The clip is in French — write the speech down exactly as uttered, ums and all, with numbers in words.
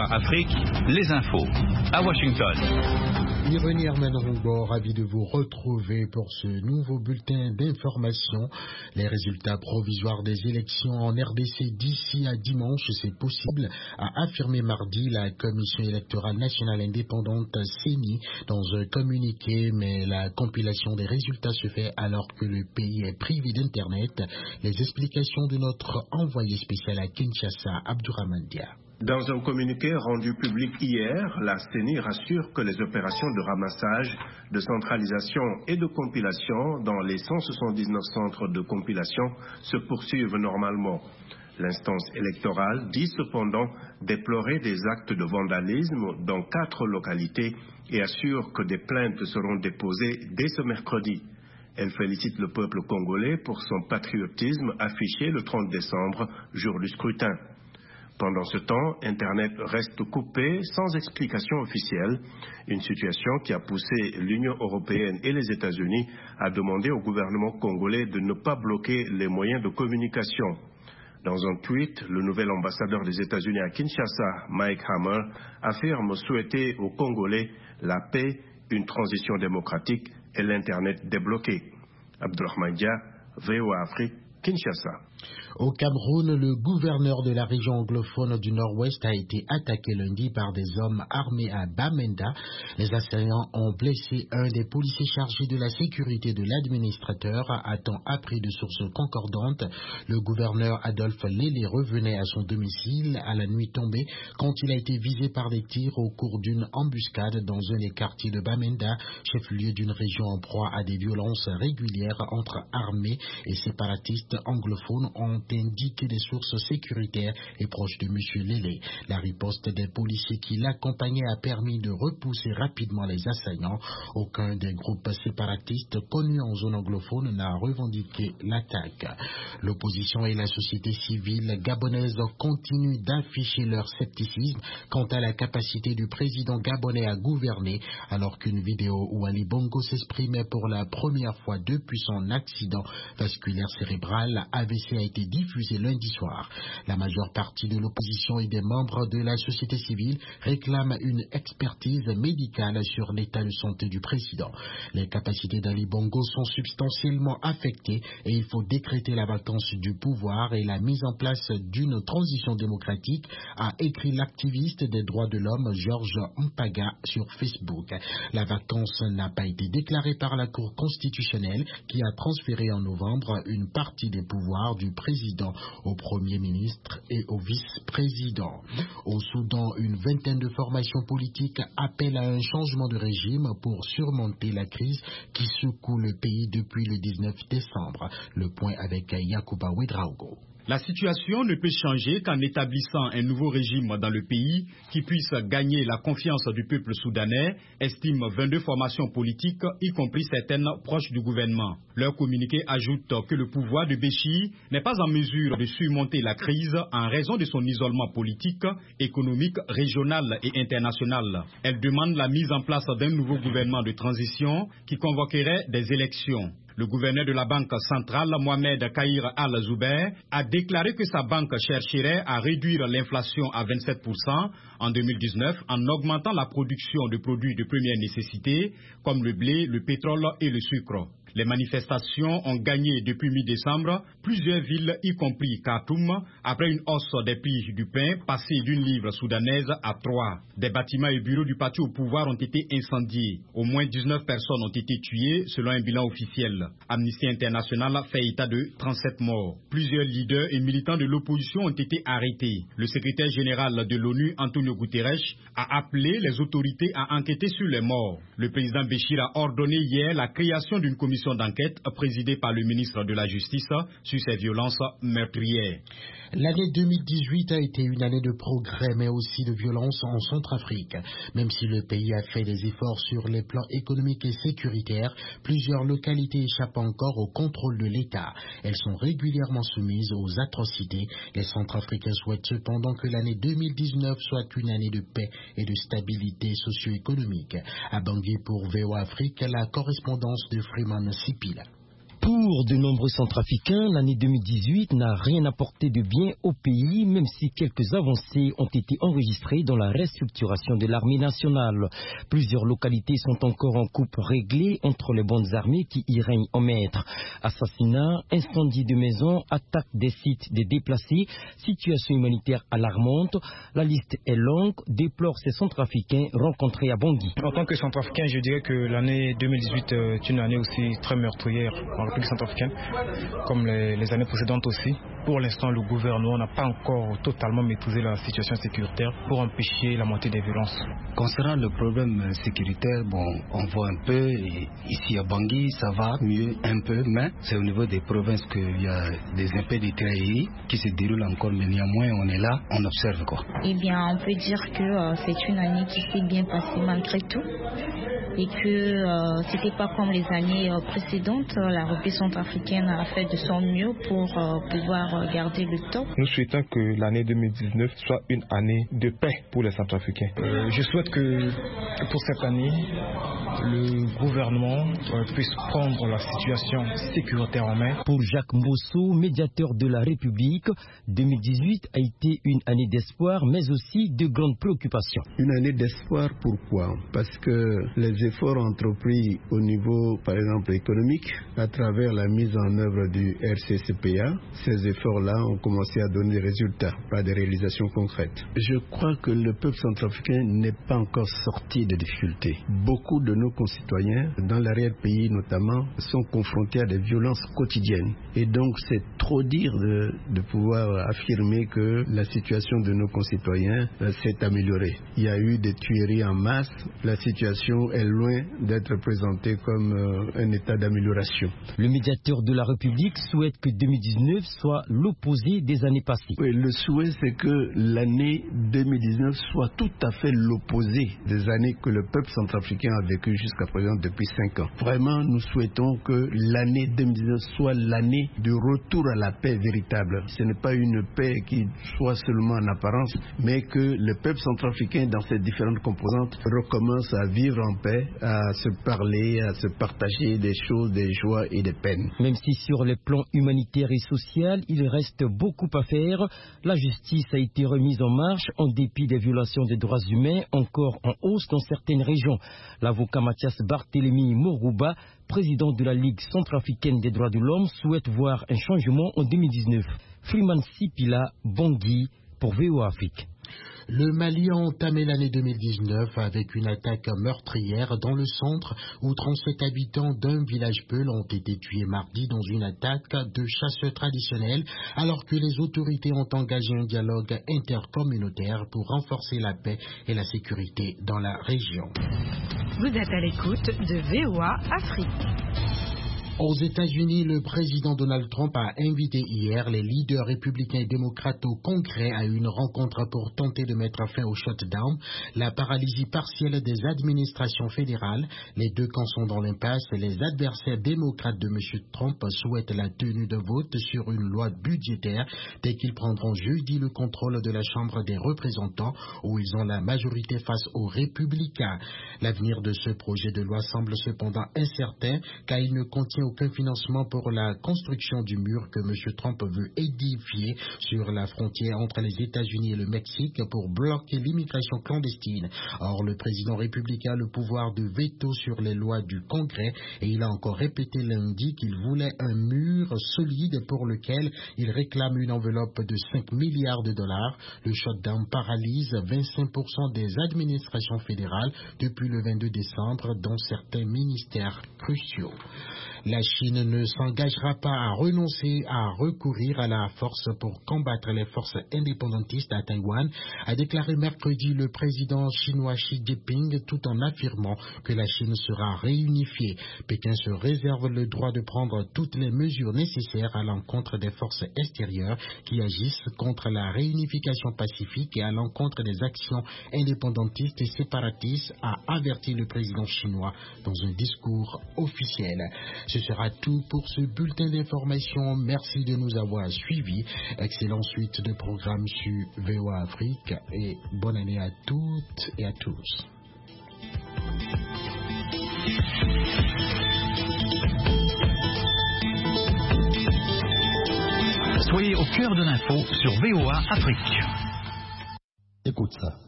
Afrique, les infos. À Washington. Irony Armanongo, ravi de vous retrouver pour ce nouveau bulletin d'information. Les résultats provisoires des élections en R D C d'ici à dimanche, c'est possible, a affirmé mardi la Commission électorale nationale indépendante C E N I dans un communiqué, mais la compilation des résultats se fait alors que le pays est privé d'Internet. Les explications de notre envoyé spécial à Kinshasa, Abdourahmane Dia. Dans un communiqué rendu public hier, la C E N I rassure que les opérations de ramassage, de centralisation et de compilation dans les cent soixante-dix-neuf centres de compilation se poursuivent normalement. L'instance électorale dit cependant déplorer des actes de vandalisme dans quatre localités et assure que des plaintes seront déposées dès ce mercredi. Elle félicite le peuple congolais pour son patriotisme affiché le trente décembre, jour du scrutin. Pendant ce temps, Internet reste coupé sans explication officielle, une situation qui a poussé l'Union européenne et les États-Unis à demander au gouvernement congolais de ne pas bloquer les moyens de communication. Dans un tweet, le nouvel ambassadeur des États-Unis à Kinshasa, Mike Hammer, affirme souhaiter aux Congolais la paix, une transition démocratique et l'Internet débloqué. Abdourahmane Dia, V O A Afrique, Kinshasa. Au Cameroun, le gouverneur de la région anglophone du Nord-Ouest a été attaqué lundi par des hommes armés à Bamenda. Les assaillants ont blessé un des policiers chargés de la sécurité de l'administrateur, a-t-on appris de sources concordantes. Le gouverneur Adolphe Lélé revenait à son domicile à la nuit tombée quand il a été visé par des tirs au cours d'une embuscade dans un des quartiers de Bamenda, chef-lieu d'une région en proie à des violences régulières entre armées et séparatistes anglophones, ont indiqué des sources sécuritaires et proches de M. Lélé. La riposte des policiers qui l'accompagnaient a permis de repousser rapidement les assaillants. Aucun des groupes séparatistes connus en zone anglophone n'a revendiqué l'attaque. L'opposition et la société civile gabonaise continuent d'afficher leur scepticisme quant à la capacité du président gabonais à gouverner, alors qu'une vidéo où Ali Bongo s'exprimait pour la première fois depuis son accident vasculaire cérébral A V C a été diffusée lundi soir. La majeure partie de l'opposition et des membres de la société civile réclament une expertise médicale sur l'état de santé du président. Les capacités d'Ali Bongo sont substantiellement affectées et il faut décréter la vacance du pouvoir et la mise en place d'une transition démocratique, a écrit l'activiste des droits de l'homme Georges Mpaga sur Facebook. La vacance n'a pas été déclarée par la Cour constitutionnelle qui a transféré en novembre une partie des pouvoirs du président au Premier ministre et au vice-président. Au Soudan, une vingtaine de formations politiques appellent à un changement de régime pour surmonter la crise qui secoue le pays depuis le dix-neuf décembre. Le point avec Yacouba Ouedraogo. La situation ne peut changer qu'en établissant un nouveau régime dans le pays qui puisse gagner la confiance du peuple soudanais, estiment vingt-deux formations politiques, y compris certaines proches du gouvernement. Leur communiqué ajoute que le pouvoir de Béchi n'est pas en mesure de surmonter la crise en raison de son isolement politique, économique, régional et international. Elle demande la mise en place d'un nouveau gouvernement de transition qui convoquerait des élections. Le gouverneur de la Banque centrale, Mohamed Kahir Al-Zouber, a déclaré que sa banque chercherait à réduire l'inflation à vingt-sept pour cent en deux mille dix-neuf en augmentant la production de produits de première nécessité comme le blé, le pétrole et le sucre. Les manifestations ont gagné depuis mi-décembre plusieurs villes, y compris Khartoum, après une hausse des prix du pain passé d'une livre soudanaise à trois. Des bâtiments et bureaux du parti au pouvoir ont été incendiés. Au moins dix-neuf personnes ont été tuées selon un bilan officiel. Amnesty International fait état de trente-sept morts. Plusieurs leaders et militants de l'opposition ont été arrêtés. Le secrétaire général de l'ONU, Antonio Guterres, a appelé les autorités à enquêter sur les morts. Le président Béchir a ordonné hier la création d'une commission d'enquête présidée par le ministre de la Justice sur ces violences meurtrières. L'année deux mille dix-huit a été une année de progrès, mais aussi de violence en Centrafrique. Même si le pays a fait des efforts sur les plans économiques et sécuritaires, plusieurs localités échappent encore au contrôle de l'État. Elles sont régulièrement soumises aux atrocités. Les Centrafricains souhaitent cependant que l'année deux mille dix-neuf soit une année de paix et de stabilité socio-économique. À Bangui pour V O A Afrique, la correspondance de Freeman Sipila. Pour de nombreux Centrafricains, l'année deux mille dix-huit n'a rien apporté de bien au pays, même si quelques avancées ont été enregistrées dans la restructuration de l'armée nationale. Plusieurs localités sont encore en coupe réglée entre les bandes armées qui y règnent en maître. Assassinats, incendies de maisons, attaques des sites des déplacés, situation humanitaire alarmante. La liste est longue, déplore ces Centrafricains rencontrés à Bangui. En tant que Centrafricain, je dirais que l'année deux mille dix-huit est une année aussi très meurtrière en République centrafricaine, comme les, les années précédentes aussi. Pour l'instant, le gouvernement n'a pas encore totalement maîtrisé la situation sécuritaire pour empêcher la montée des violences. Concernant le problème sécuritaire, bon, on voit un peu, ici à Bangui, ça va mieux un peu, mais c'est au niveau des provinces qu'il y a des impairs de trahis qui se déroulent encore, mais néanmoins, on est là, on observe quoi. Eh bien, on peut dire que euh, c'est une année qui s'est bien passée malgré tout. Et que euh, c'était pas comme les années euh, précédentes. La République centrafricaine a fait de son mieux pour euh, pouvoir euh, garder le top. Nous souhaitons que l'année deux mille dix-neuf soit une année de paix pour les Centrafricains. Euh, je souhaite que pour cette année, le gouvernement euh, puisse prendre la situation sécuritaire en main. Pour Jacques Mbosso, médiateur de la République, deux mille dix-huit a été une année d'espoir, mais aussi de grandes préoccupations. Une année d'espoir, pourquoi? Parce que les efforts entrepris au niveau, par exemple, économique, à travers la mise en œuvre du R C C P A, ces efforts-là ont commencé à donner des résultats, pas des réalisations concrètes. Je crois que le peuple centrafricain n'est pas encore sorti des difficultés. Beaucoup de nos concitoyens, dans l'arrière-pays notamment, sont confrontés à des violences quotidiennes. Et donc, c'est trop dire de, de pouvoir affirmer que la situation de nos concitoyens euh, s'est améliorée. Il y a eu des tueries en masse, la situation est loin d'être présenté comme euh, un état d'amélioration. Le médiateur de la République souhaite que deux mille dix-neuf soit l'opposé des années passées. Oui, le souhait, c'est que l'année deux mille dix-neuf soit tout à fait l'opposé des années que le peuple centrafricain a vécu jusqu'à présent depuis cinq ans. Vraiment, nous souhaitons que l'année deux mille dix-neuf soit l'année de retour à la paix véritable. Ce n'est pas une paix qui soit seulement en apparence, mais que le peuple centrafricain, dans ses différentes composantes, recommence à vivre en paix, à se parler, à se partager des choses, des joies et des peines. Même si sur les plans humanitaire et social, il reste beaucoup à faire, la justice a été remise en marche en dépit des violations des droits humains encore en hausse dans certaines régions. L'avocat Mathias Barthélémy Morouba, président de la Ligue centrafricaine des droits de l'homme, souhaite voir un changement en deux mille dix-neuf. Freeman Sipila, Bangui, pour V O A Afrique. Le Mali a entamé l'année deux mille dix-neuf avec une attaque meurtrière dans le centre où trente-sept habitants d'un village peul ont été tués mardi dans une attaque de chasseurs traditionnels alors que les autorités ont engagé un dialogue intercommunautaire pour renforcer la paix et la sécurité dans la région. Vous êtes à l'écoute de V O A Afrique. Aux États-Unis, le président Donald Trump a invité hier les leaders républicains et démocrates au Congrès à une rencontre pour tenter de mettre fin au shutdown, la paralysie partielle des administrations fédérales. Les deux camps sont dans l'impasse. Les adversaires démocrates de M. Trump souhaitent la tenue de vote sur une loi budgétaire dès qu'ils prendront jeudi le contrôle de la Chambre des représentants où ils ont la majorité face aux républicains. L'avenir de ce projet de loi semble cependant incertain car il ne contient aucun financement pour la construction du mur que M. Trump veut édifier sur la frontière entre les États-Unis et le Mexique pour bloquer l'immigration clandestine. Or, le président républicain a le pouvoir de veto sur les lois du Congrès et il a encore répété lundi qu'il voulait un mur solide pour lequel il réclame une enveloppe de cinq milliards de dollars. Le shutdown paralyse vingt-cinq pour cent des administrations fédérales depuis le vingt-deux décembre dans certains ministères cruciaux. La Chine ne s'engagera pas à renoncer à recourir à la force pour combattre les forces indépendantistes à Taïwan, a déclaré mercredi le président chinois Xi Jinping tout en affirmant que la Chine sera réunifiée. Pékin se réserve le droit de prendre toutes les mesures nécessaires à l'encontre des forces extérieures qui agissent contre la réunification pacifique et à l'encontre des actions indépendantistes et séparatistes, a averti le président chinois dans un discours officiel. Ce sera tout pour ce bulletin d'information. Merci de nous avoir suivis. Excellente suite de programmes sur V O A Afrique et bonne année à toutes et à tous. Soyez au cœur de l'info sur V O A Afrique. Écoute ça.